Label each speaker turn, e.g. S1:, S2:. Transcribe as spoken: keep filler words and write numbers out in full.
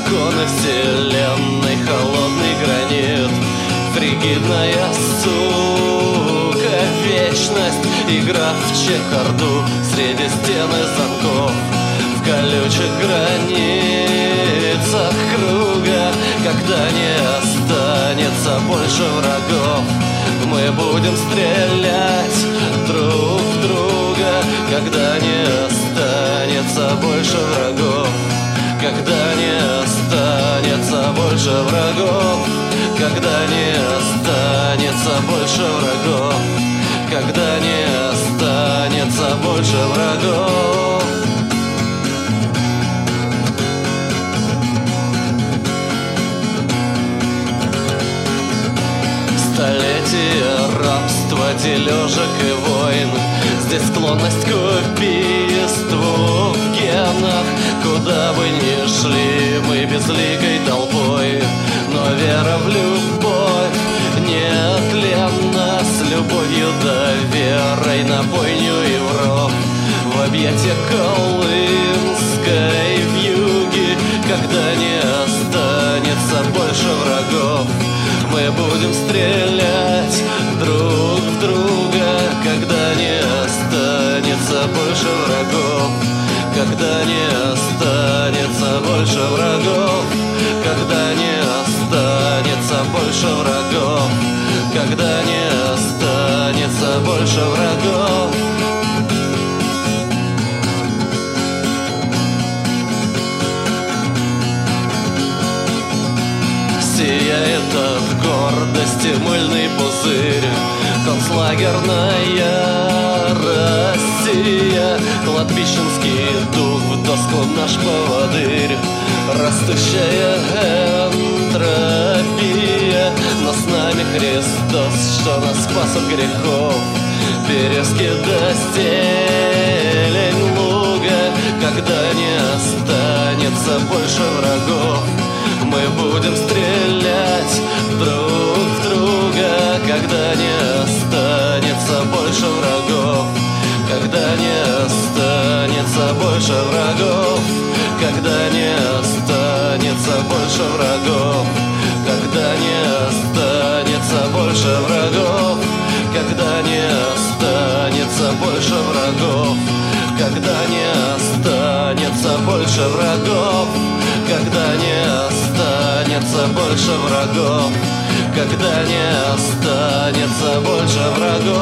S1: законы вселенной, холодный гранит, фригидная сука, вечность, игра в чехарду среди стен и замков, в колючих границах круга, когда не останется больше врагов. Мы будем стрелять друг в друга, когда не останется больше врагов. Когда не останется больше врагов. Когда не останется больше врагов. Когда не останется больше врагов. Столетия рабства, тележек и войн. Здесь склонность к убийству в генах. Куда бы ни шли мы безликой толпой, но вера в любовь нетленна. С любовью да верой на бойню и в ров, в объятия колымской вьюги. Когда не останется больше врагов, мы будем стрелять друг в друга. Когда не останется больше врагов. Когда не останется больше врагов. Когда не останется больше врагов. Когда не останется больше врагов. Сияет от гордости мыльный пузырь, концлагерная Россия, кладбищенский дух в доску наш поводырь, растущая энтропия, но с нами Христос, что нас спас от грехов. Березки до стелень луга, когда не останется больше врагов, мы будем стрелять друг в друга. Когда не останется больше врагов. Когда не останется больше врагов. Когда не останется больше врагов. Когда не останется больше врагов. Когда не останется больше врагов. Когда не останется больше врагов. Когда не останется больше врагов. Когда не останется больше врагов.